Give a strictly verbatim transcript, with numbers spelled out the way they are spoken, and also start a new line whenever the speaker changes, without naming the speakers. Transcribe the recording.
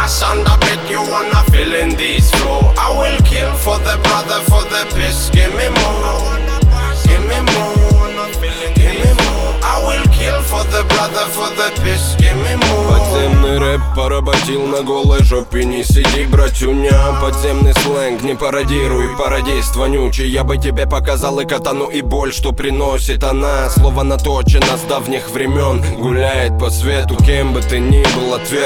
pass on the bit, you wanna fill in these flow. I will kill for the brother, for the piss. Give me more, give me more, give me more. I will kill for the brother, for the piss. Give me more.
Подземный рэп поработил на голой жопе. Не сиди, братюня, подземный сленг не пародируй, пародист вонючий. Я бы тебе показал и катану, и боль, что приносит она. Слово наточено с давних времен, гуляет по свету. Кем бы ты ни был, ответ